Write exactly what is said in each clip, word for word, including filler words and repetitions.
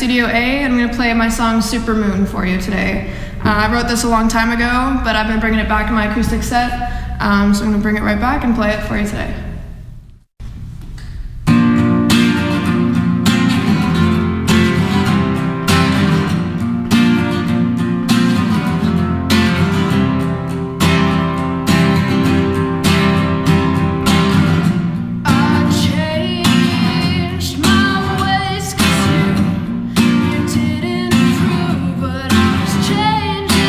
Studio A. I'm going to play my song Supermoon for you today. Uh, I wrote this a long time ago, but I've been bringing it back in my acoustic set, um, so I'm going to bring it right back and play it for you today.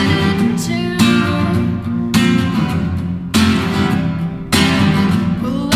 Well,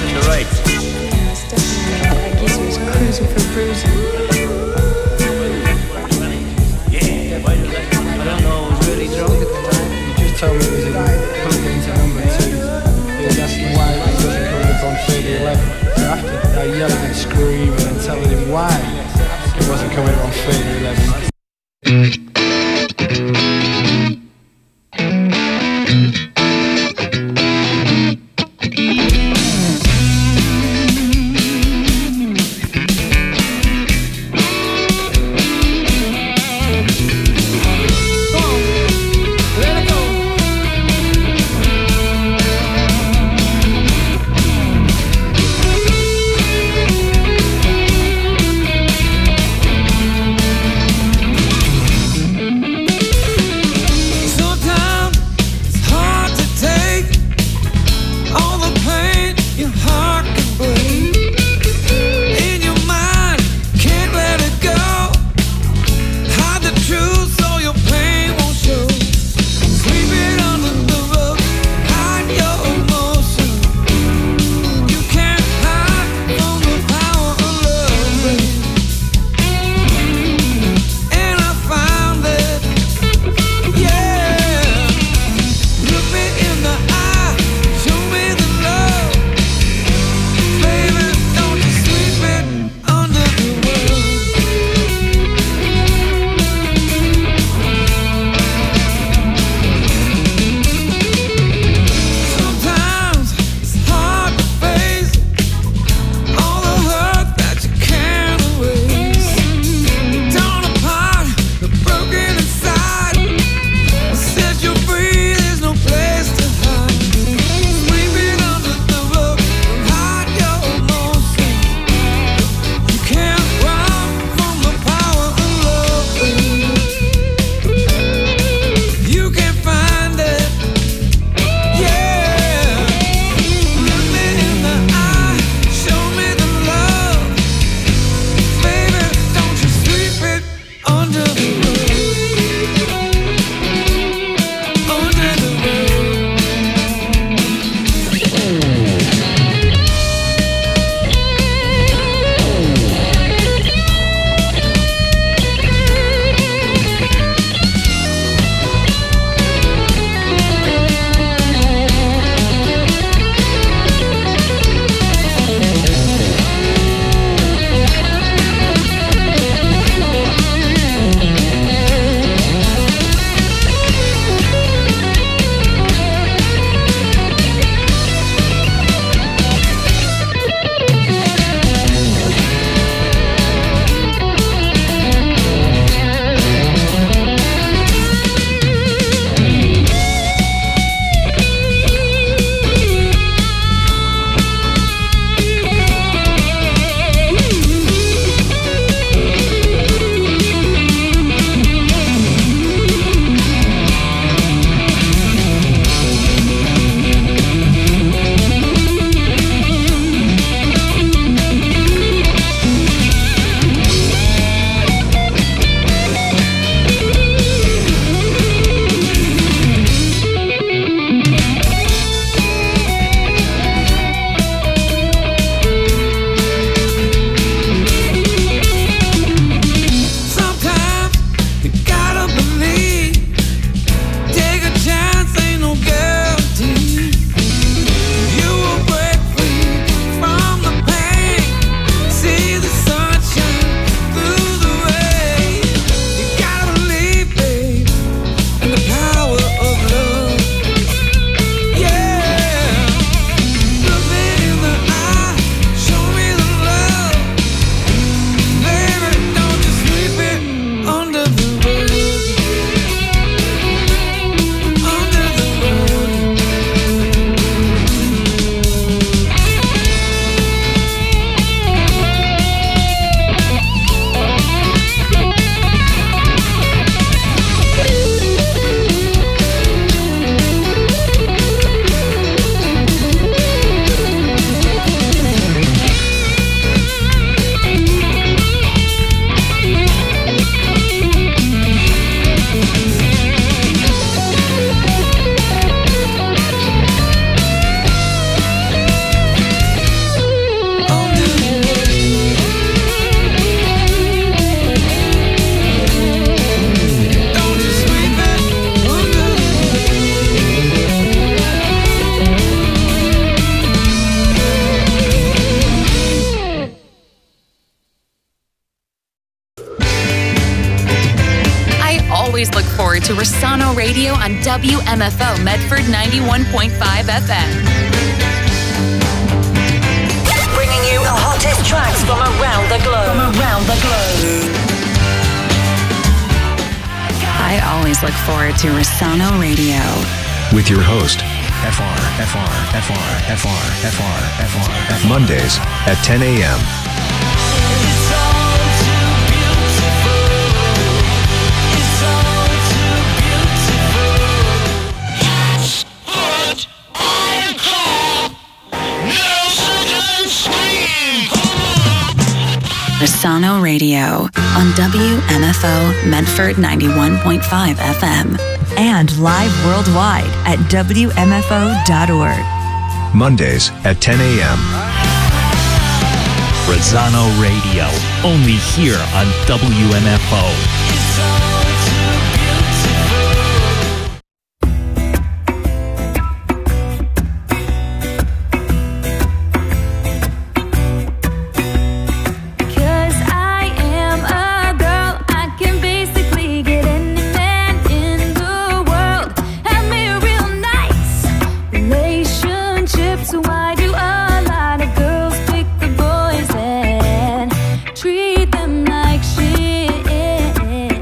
to right. Yeah, it's definitely like Geezer was cruising for bruising. Yeah, I don't know, I was really drunk at the time. He just told me it was in put it into number two. He was asking why it wasn't coming up on thirty eleven. So after I yelled and screaming and telling him why it wasn't coming up on thirty eleven. forward to Rosano Radio on W M F O Medford ninety-one point five F M. Bringing you the hottest tracks from around the globe. From around the globe. I always look forward to Rosano Radio. With your host, F R, F R, F R, F R, F R, F R, F R. Mondays at ten a.m. Rosano Radio on W M F O Medford ninety-one point five F M. And live worldwide at W M F O dot org. Mondays at ten a.m. Rosano Radio, only here on W M F O. Treat them like shit.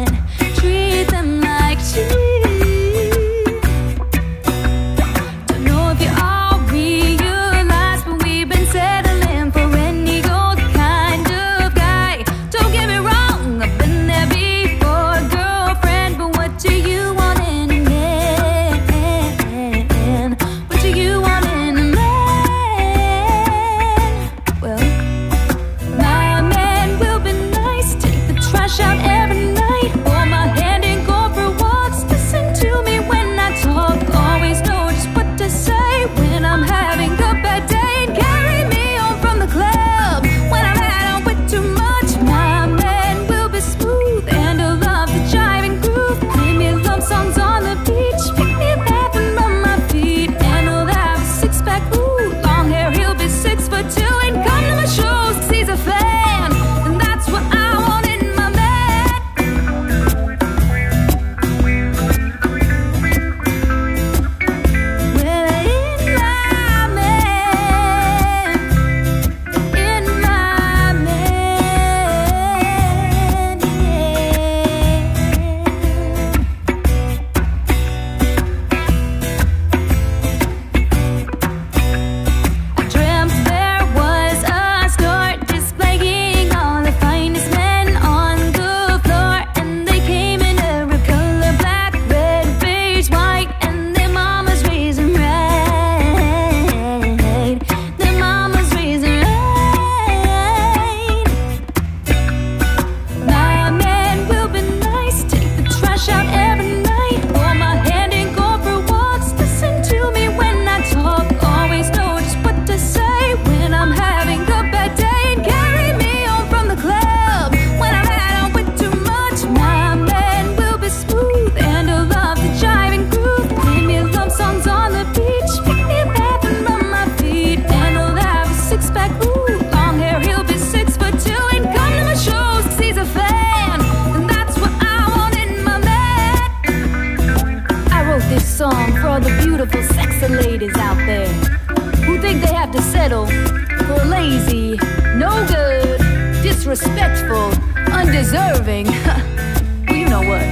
disrespectful, undeserving. Well, you know what?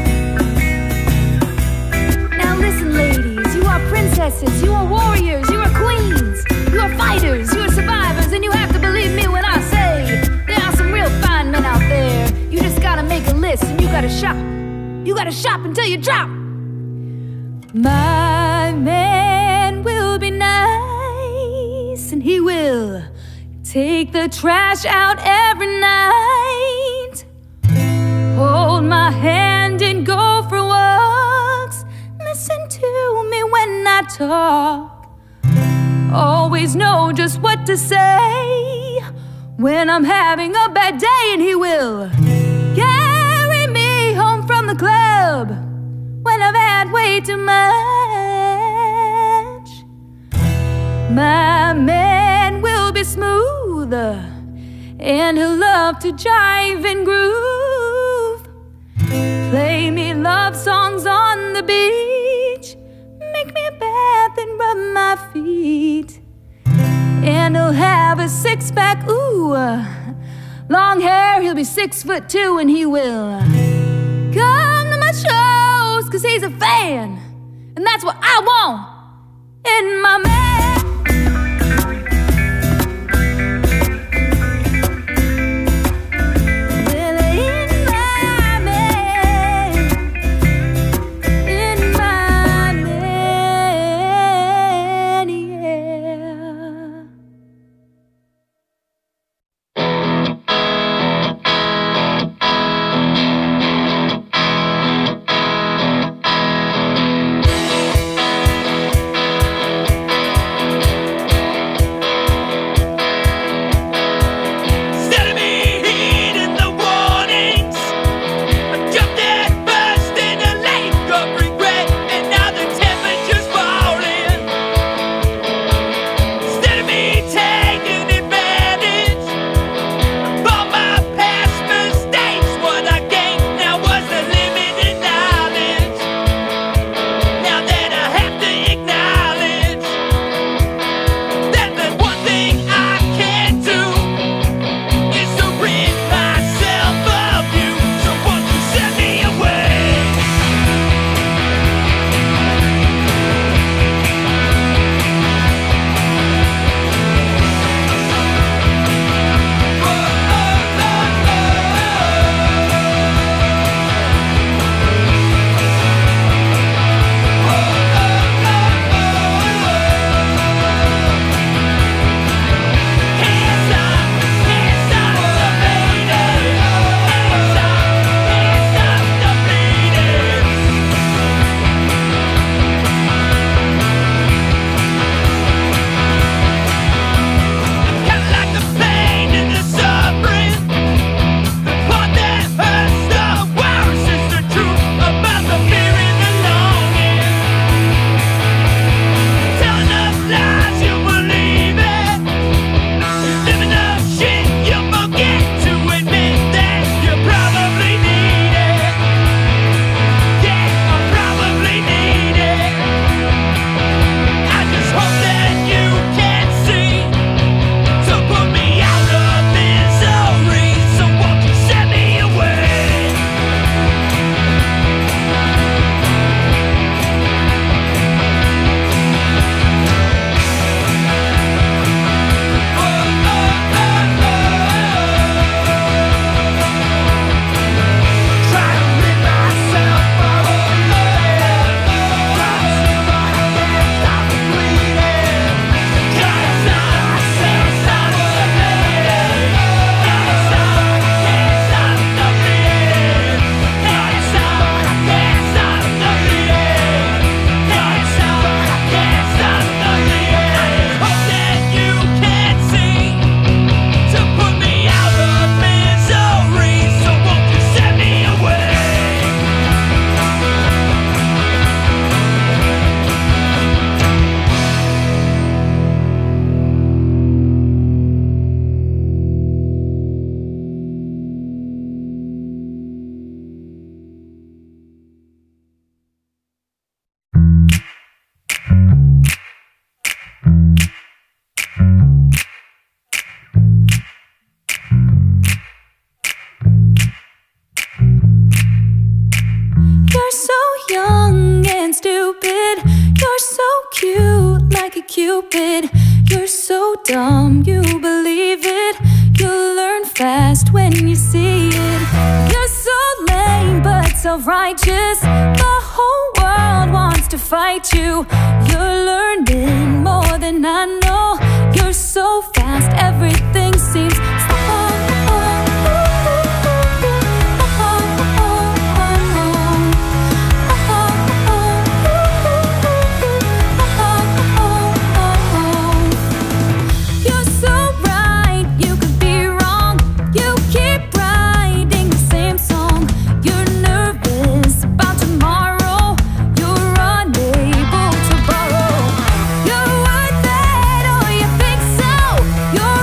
Now listen, ladies, you are princesses, you are warriors, you are queens, you are fighters, you are survivors, and you have to believe me when I say there are some real fine men out there. You just gotta make a list and you gotta shop. You gotta shop until you drop. My man will be nice, and he will take the trash out every night. Hold my hand and go for walks. Listen to me when I talk. Always know just what to say when I'm having a bad day, and he will carry me home from the club when I've had way too much. My man will be smooth, and he'll love to jive and groove. Play me love songs on the beach. Make me a bath and rub my feet. And he'll have a six-pack, ooh, long hair, he'll be six foot two, and he will come to my shows, cause he's a fan, and that's what I want in my man. Cupid, you're so dumb, you believe it. You'll learn fast when you see it. You're so lame but self-righteous. The whole world wants to fight you. You're learning more than I know. You're so fast, everything seems slow. You're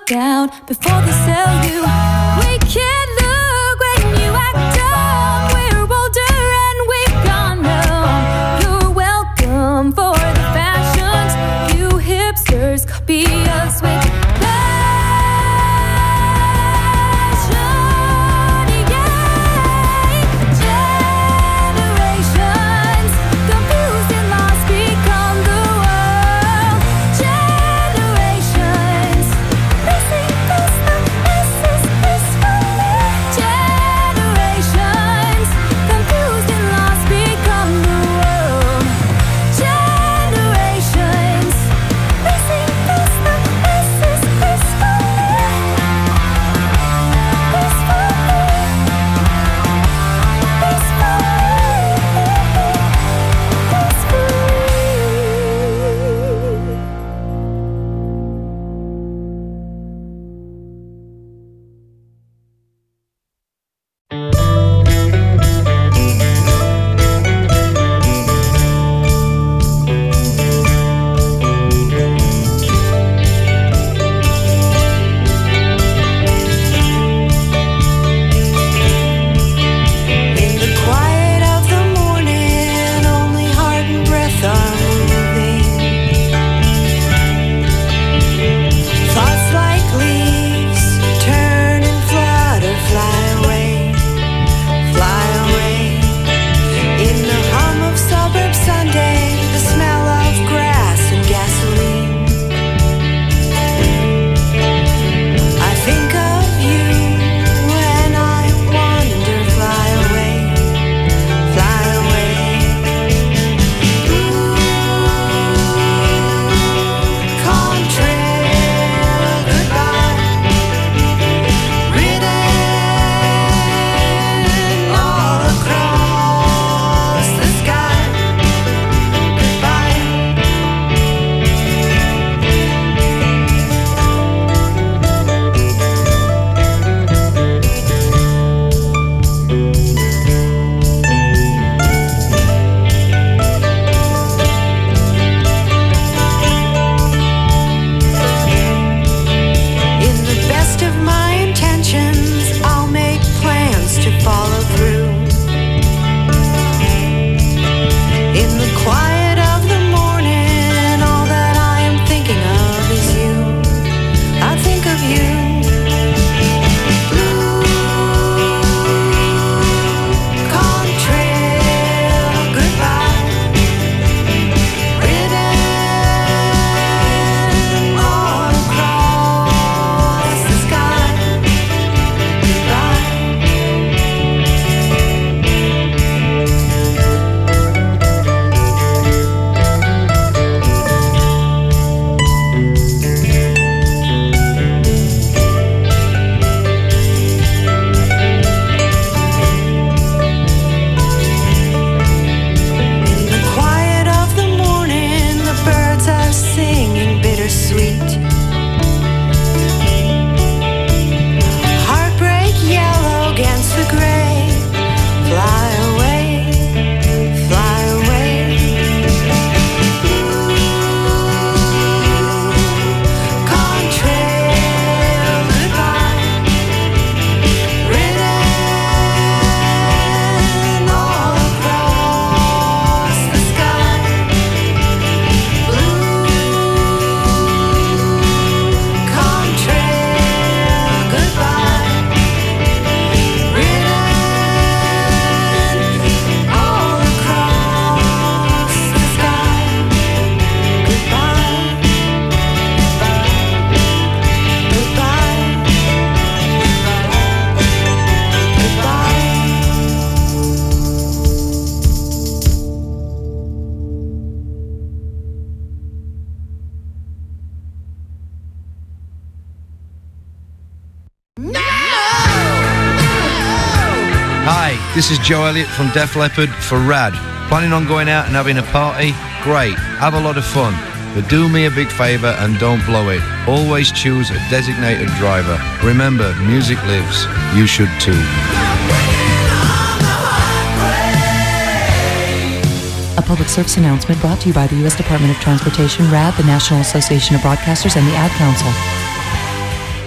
down before they sell you. We can't look when you act dumb. We're older and we've gone numb. You're welcome for the fashions. You hipsters copy us with This is Joe Elliott from Def Leppard for Rad. Planning on going out and having a party? Great, have a lot of fun. But do me a big favour and don't blow it. Always choose a designated driver. Remember, music lives. You should too. A public service announcement brought to you by the U S Department of Transportation, RAD, the National Association of Broadcasters, and the Ad Council.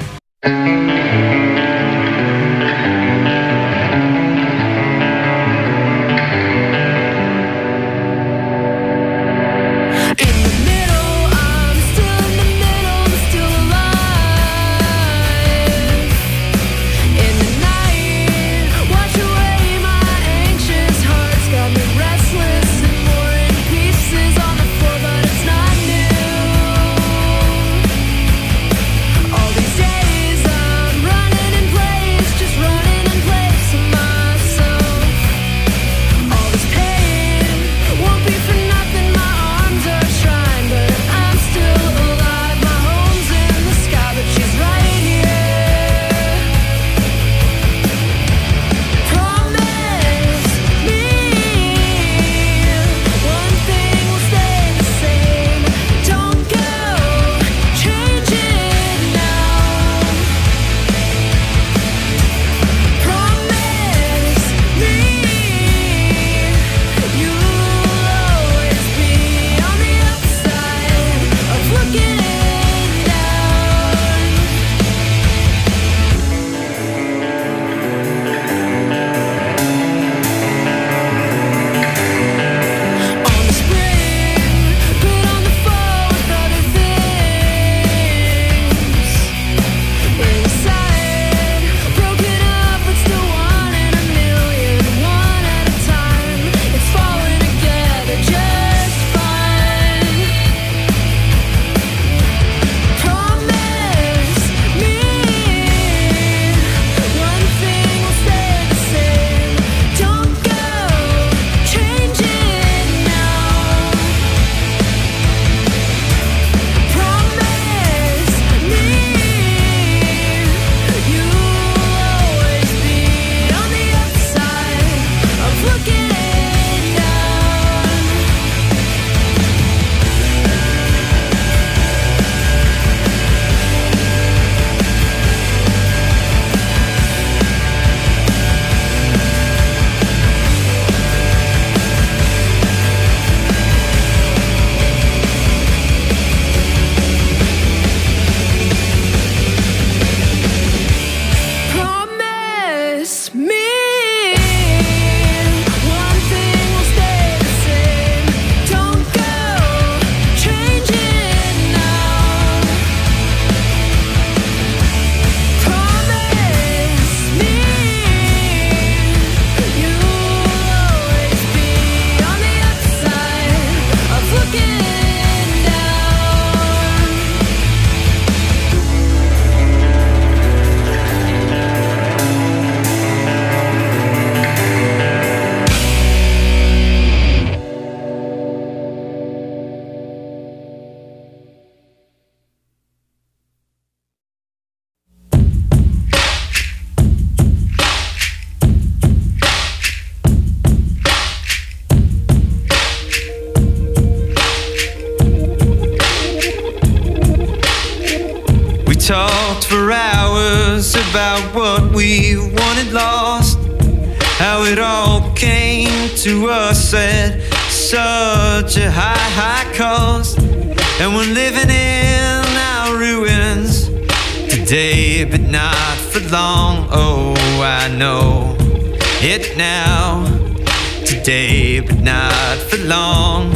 talked for hours about what we wanted lost, how it all came to us at such a high, high cost. And we're living in our ruins today, but not for long. Oh, I know it now. Today, but not for long.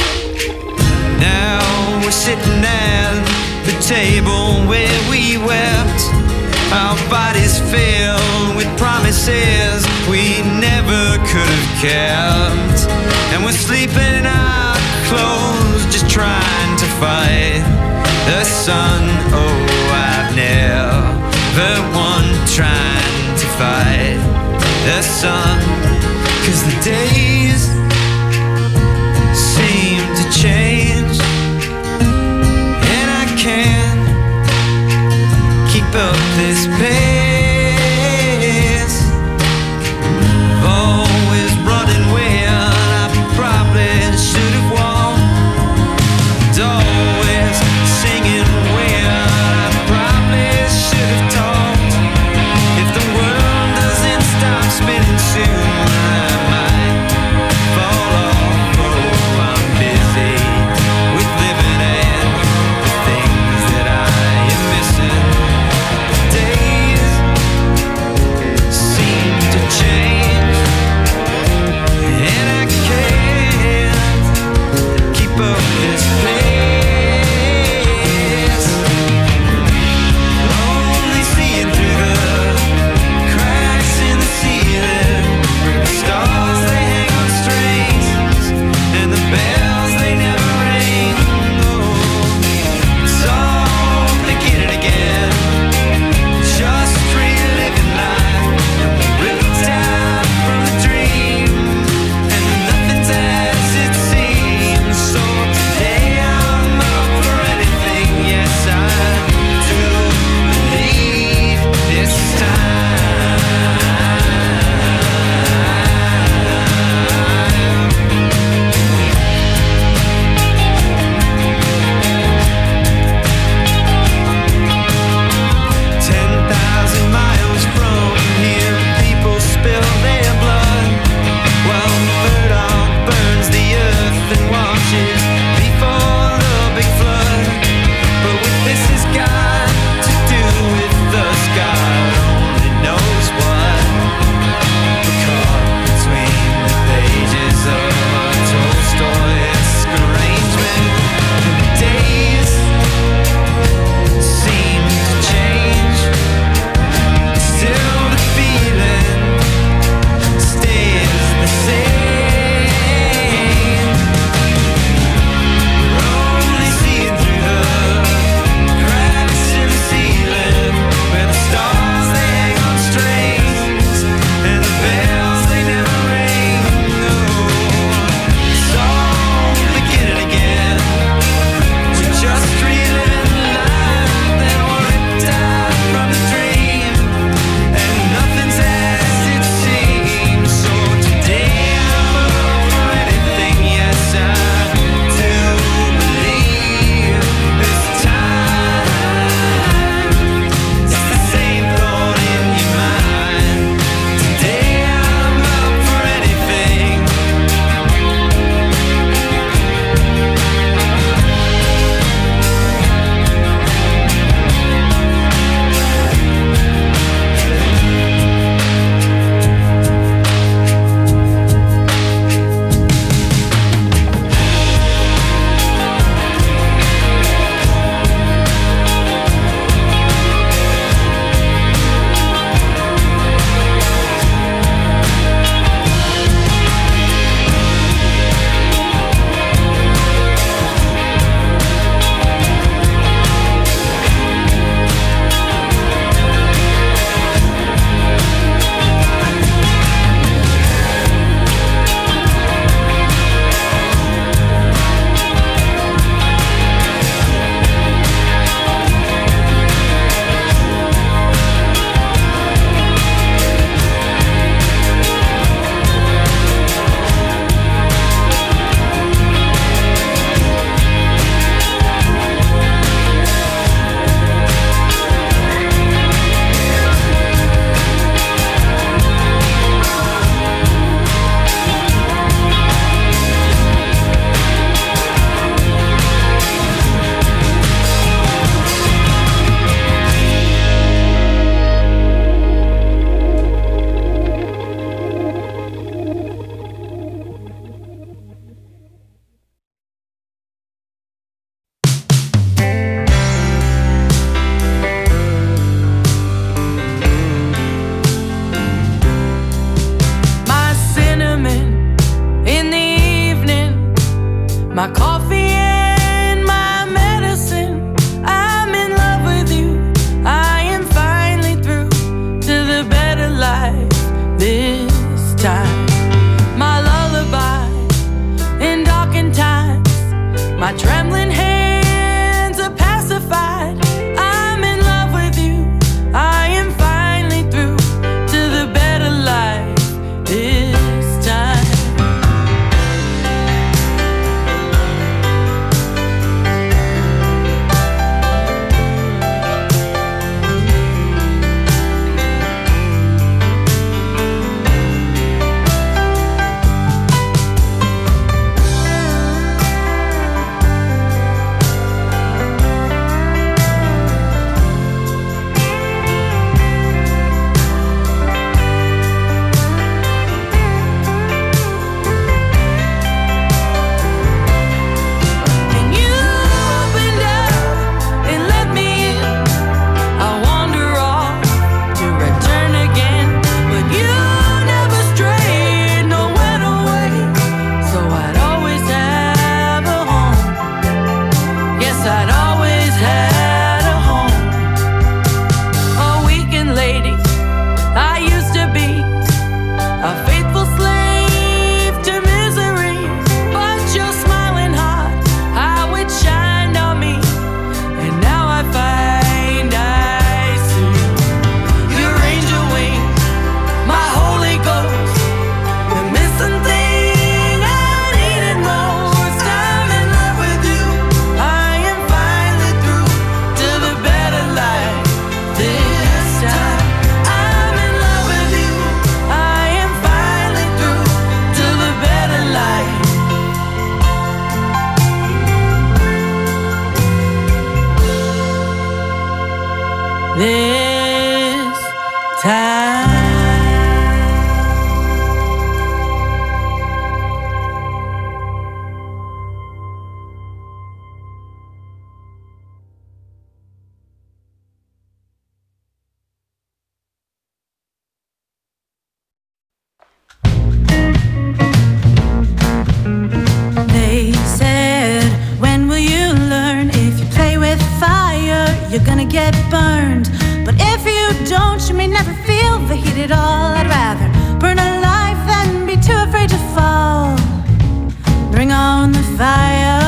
Now we're sitting at the table where we wept, our bodies filled with promises we never could have kept. And we're sleeping in our clothes, just trying to fight the sun. Oh, I've never won trying to fight the sun, 'cause the days seem to change, and I can't keep up this pace. Always running when I probably should have walked, always singing when I probably should have talked. If the world doesn't stop spinning soon, I might fall off. Oh, I'm busy with living and the things that I am missing. Days this time. They said, when will you learn? If you play with fire, you're gonna get burned. But if you don't, you may never feel the heat at all. I'd rather burn alive than be too afraid to fall. Bring on the fire.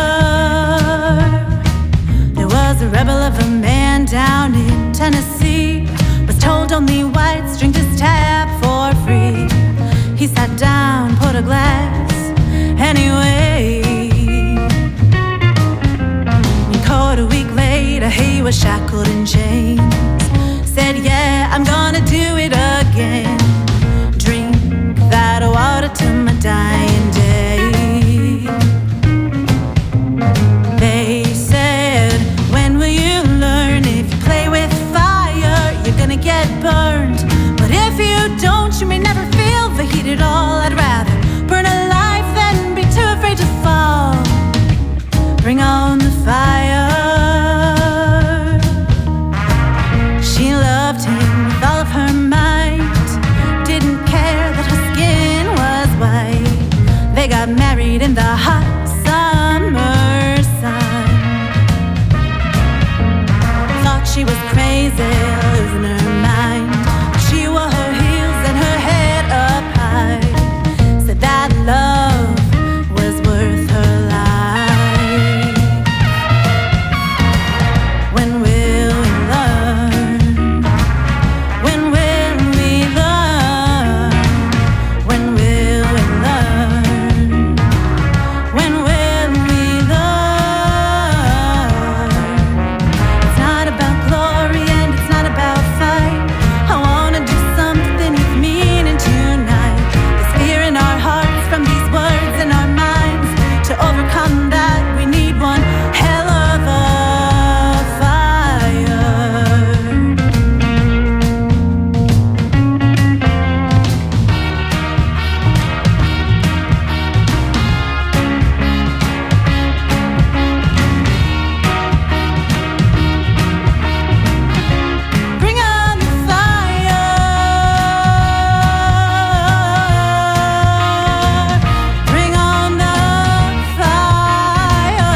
There was a rebel of a man down in Tennessee, was told only whites drink this tap for free. He sat down, put a glass anyway. And caught a week later, he was shackled in chains. Said, yeah, I'm gonna do it again. Drink that water till my dying day. They said, when will you learn? If you play with fire, you're gonna get burned. But if you don't, you may never feel the heat at all. I'd rather burn alive than be too afraid to fall. Bring on the fire. She loved him with all of her might, didn't care that her skin was white. They got married in the hot summer sun. Thought she was crazy, losing her mind. She wore her heels and her head up high. Said that love was worth her life. When will we learn? When will we learn? When will we learn? When will we learn? It's not about glory and it's not about fight. I wanna do something with meaning tonight. There's fear in our hearts from these words in our minds. To overcome that, we need one hell of a fire. Bring on the fire. Bring on the fire.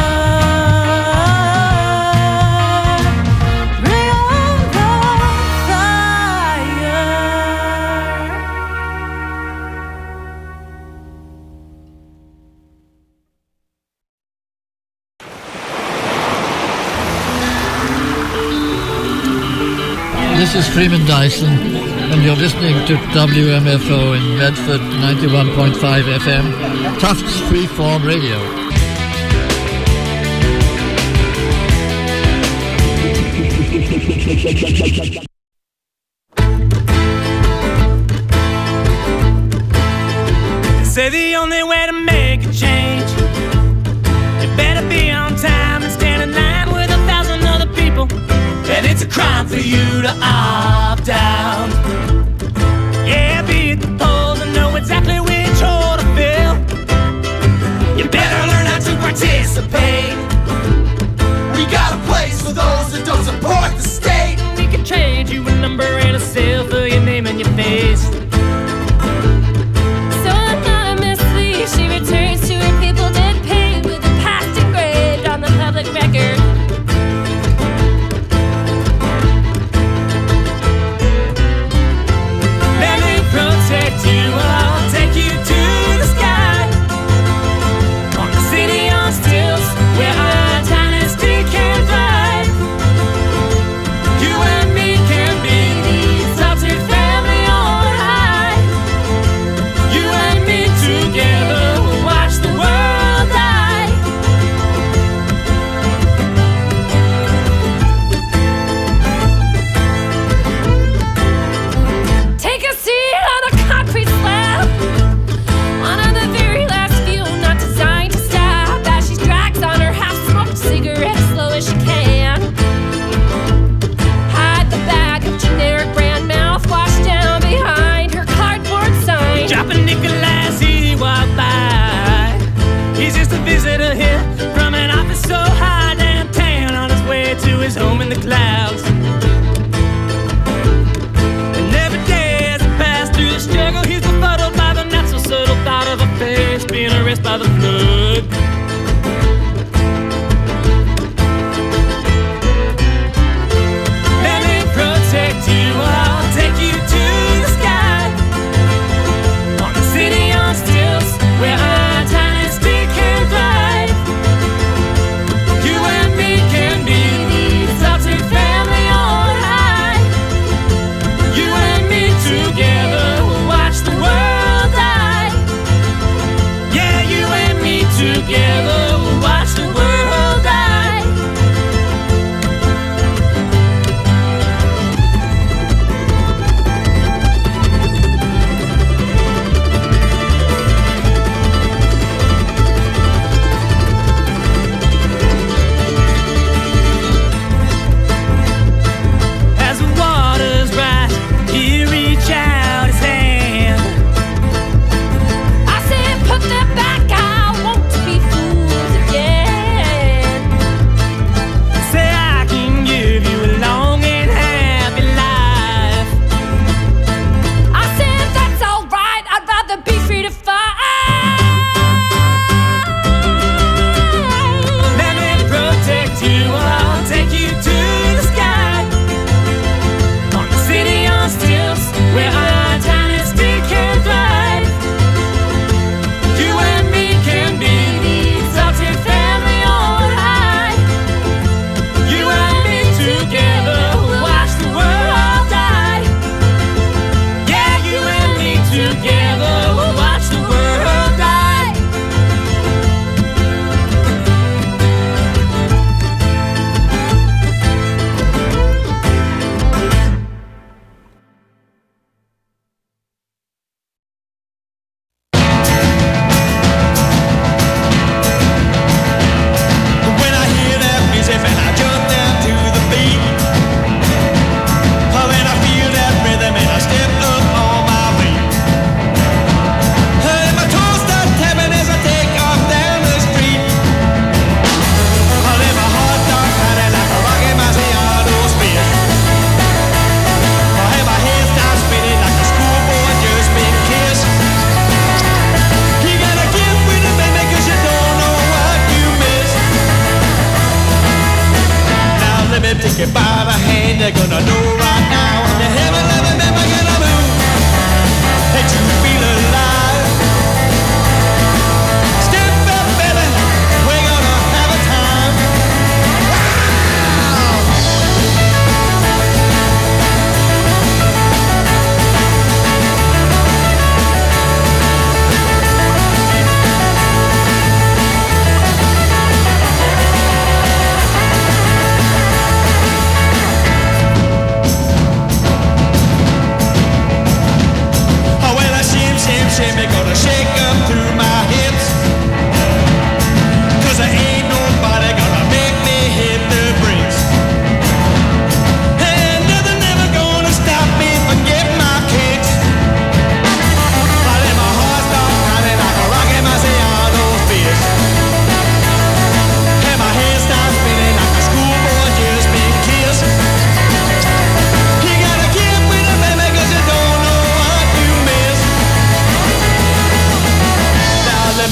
Bring on the fire. This is Freeman Dyson, and you're listening to W M F O in Medford, ninety-one point five F M, Tufts Freeform Radio. Say the only way to make a change, you better be on time and stand in line with a thousand other people. And it's a crime for you to opt out. Yeah, be at the polls and know exactly which hole to fill. You better learn how to participate. We got a place for those that don't support the state. We can trade you a number and a seal for your name and your face. So anonymously, she returns to her people dead paid with a past engraved on the public record. Let me protect you, I'll take you to the sky. On the city on stilts, where our dynasty can thrive.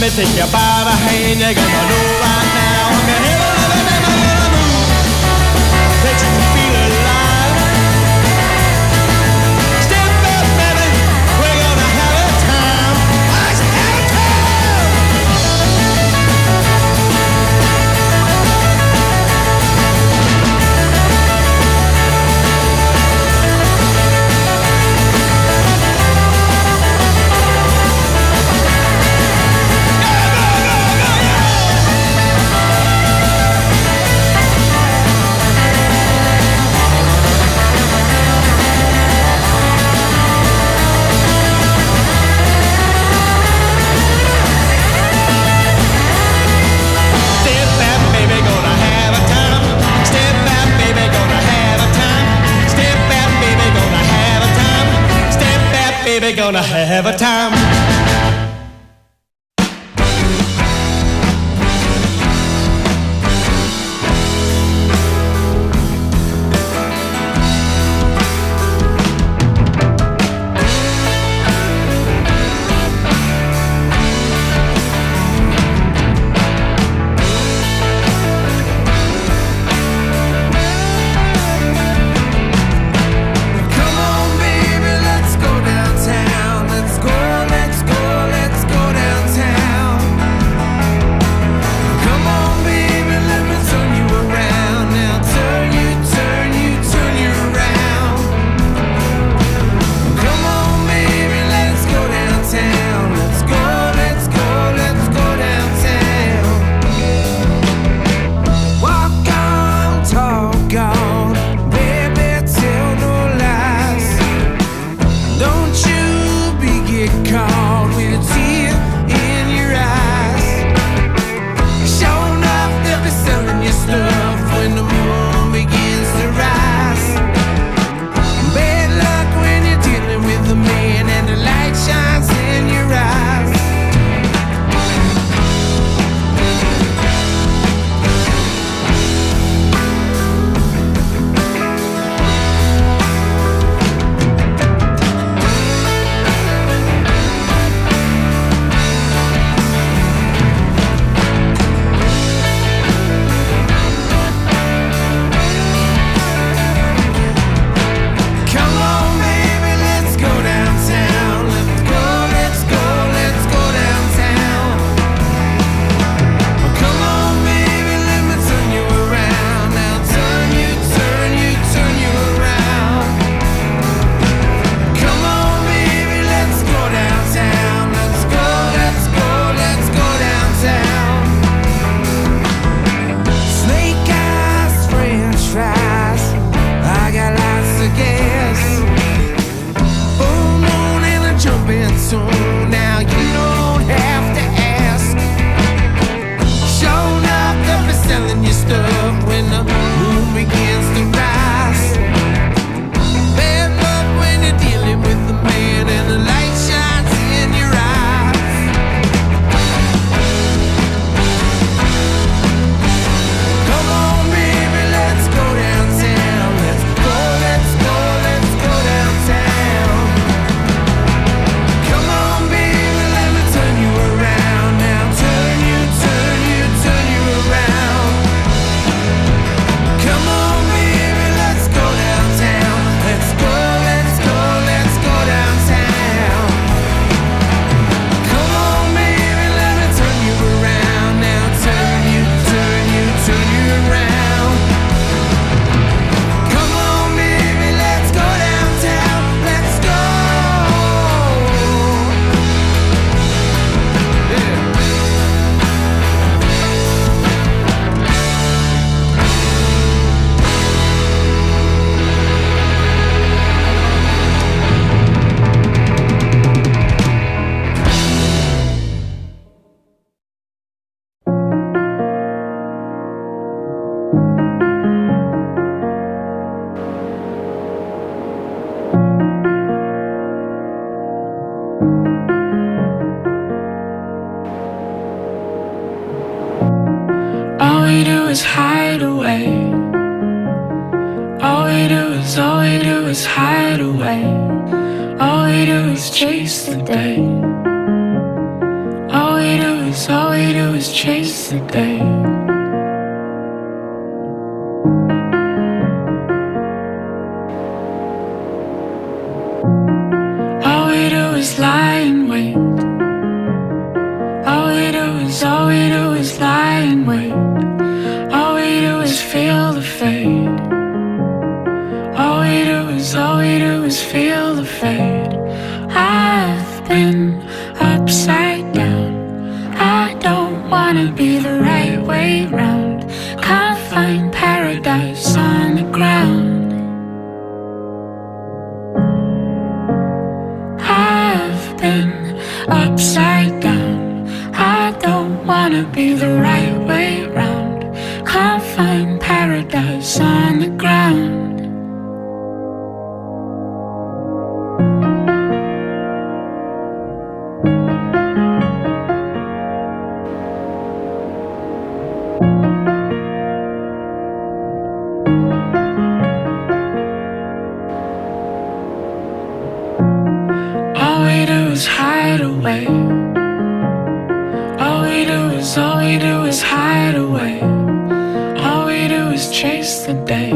me take you by the hand. You're gonna know right now I'm a hell of a man. I'm gonna move that you can feel alive. Step back, baby, we're gonna have a time. Let's have a time. Baby, gonna have a time. we do is hide away. All we do is, all we do is hide away. All we do is chase the day. All we do is, all we do is chase the day. All we do is lie in wait. All we do is, all we do is lie and wait. All we do is feel the fade. All we do is, all we do is feel the fade. I've been upside down. I don't wanna be the right way round. Can't find paradise on the ground. I've been upside down. I don't wanna be the right way round. Can't find paradise on the ground. All we do is hide away. All we do is, all we do is hide away. All we do is chase the day.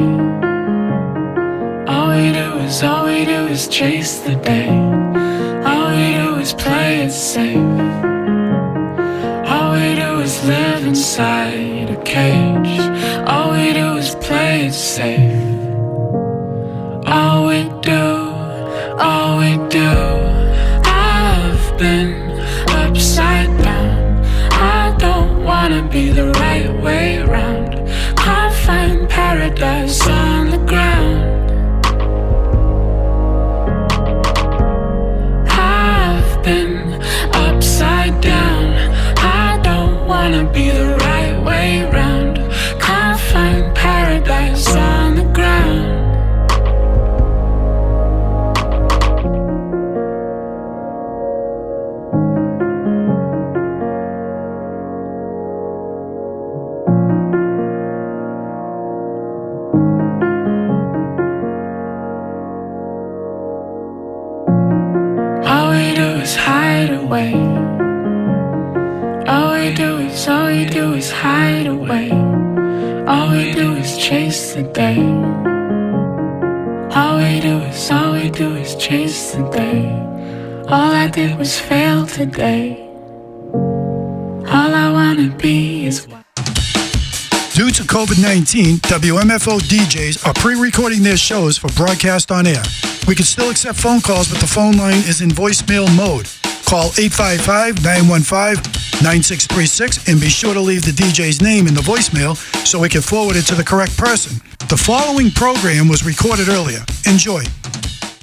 All we do is, all we do is chase the day. All we do is play it safe. All we do is live inside a cage. All we do is play it safe. All we do, all we do. I've been upside down. I don't wanna be the right way round. Can't find paradise on the ground. I've been upside down. I don't wanna be the right way round. Can't find paradise on the ground. All we do is hide away. All we do is, all we do is hide away. All we do is chase the day. All we do is, all we do is chase the day. All I did was fail today. All I wanna be is what. Due to COVID nineteen, W M F O D Js are pre-recording their shows for broadcast on air. We can still accept phone calls, but the phone line is in voicemail mode. Call eight five five, nine one five, nine six three six and be sure to leave the D J's name in the voicemail so we can forward it to the correct person. The following program was recorded earlier. Enjoy.